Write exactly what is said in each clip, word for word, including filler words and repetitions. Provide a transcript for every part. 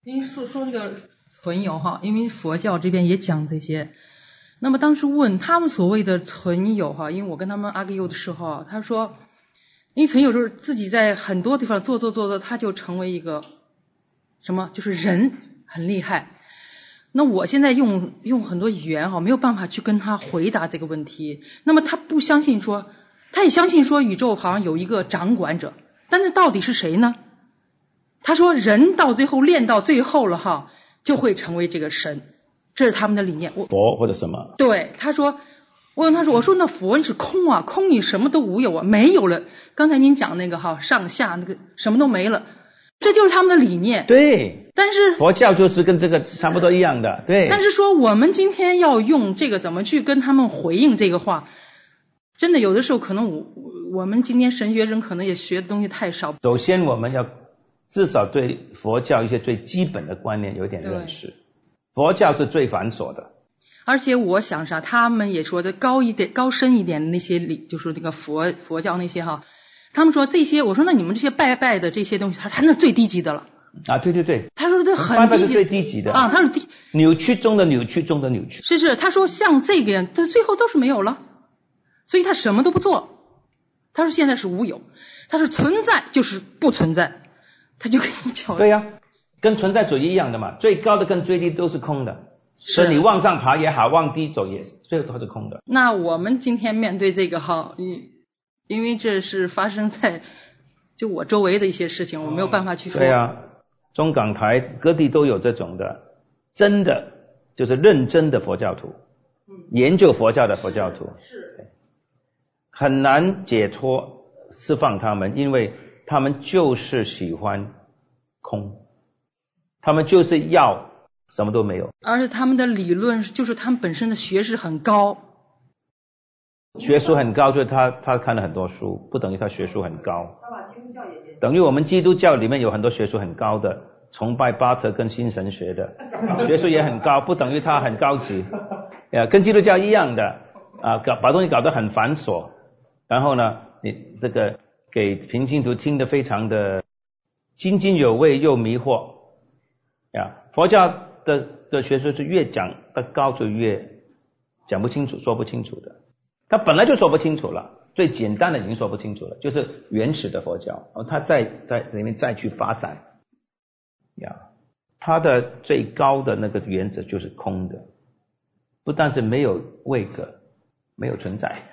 因为说说这个存有哈，因为佛教这边也讲这些。那么当时问他们所谓的存有哈，因为我跟他们 argue 的时候，他说，因为存有就是自己在很多地方做做做做，他就成为一个什么，就是人很厉害。那我现在用用很多语言哈，没有办法去跟他回答这个问题。那么他不相信说，他也相信说宇宙好像有一个掌管者，但是到底是谁呢？他说人到最后练到最后了哈，就会成为这个神，这是他们的理念。我佛或者什么？ 对，他说，我问他说，我说那佛是空啊，空你什么都无有啊，没有了。刚才您讲那个哈，上下那个什么都没了，这就是他们的理念。 对， 但是佛教就是跟这个差不多一样的，对。 但是说我们今天要用这个怎么去跟他们回应这个话，真的有的时候可能我我们今天神学生可能也学的东西太少。 首先我们要至少对佛教一些最基本的观念有点认识。佛教是最繁琐的。 而且我想啥，他们也说的高一点、高深一点的那些理，就是那个佛佛教那些哈，他们说这些，我说那你们这些拜拜的这些东西，他他那最低级的了。 啊，对对对， 他说这很低级， 拜拜是最低级的啊，他是低扭曲中的扭曲中的扭曲。 是是，他说像这个，他最后都是没有了，所以他什么都不做。他说现在是无有，他说存在就是不存在，他就跟你讲。 对呀、啊，跟存在主义一样的嘛，最高的跟最低都是空的。所以你往上爬也好，往低走也最后都是空的。 那我们今天面对这个哈，因为这是发生在就我周围的一些事情，我没有办法去说。 对啊，中港台各地都有这种的，真的就是认真的佛教徒，研究佛教的佛教徒， 是很难解脱释放他们，因为他们就是喜欢空，他们就是要什么都没有， 而且他们的理论就是他们本身的学识很高， 学术很高，就是他他看了很多书，不等于他学术很高。等于我们基督教里面有很多学术很高的，崇拜巴特跟新神学的，学术也很高，不等于他很高级，呀，跟基督教一样的啊，搞把东西搞得很繁琐，然后呢，你这个给平信徒听得非常的津津有味又迷惑，呀，佛教的的学术是越讲的高就越讲不清楚，说不清楚的。他本来就说不清楚了，最简单的已经说不清楚了，就是原始的佛教，然后他再在里面再去发展，呀，他的最高的那个原则就是空的，不但是没有位格，没有存在。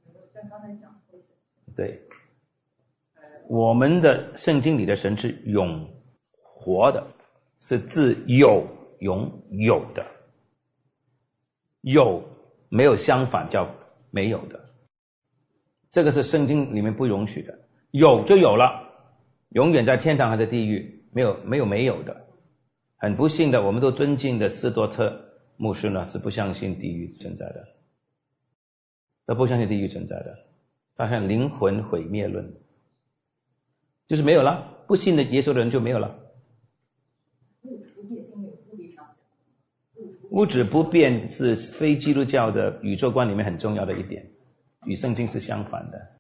对，我们的圣经里的神是永活的，是自有永有的，有没有相反叫没有的，这个是圣经里面不容许的。有就有了，永远在天堂还是地狱，没有没有没有的。很不幸的，我们都尊敬的斯多特牧师呢，是不相信地狱存在的，他不相信地狱存在的，他像灵魂毁灭论，就是没有了，不信的耶稣的人就没有了。物质不变是非基督教的宇宙观里面很重要的一点，与圣经是相反的。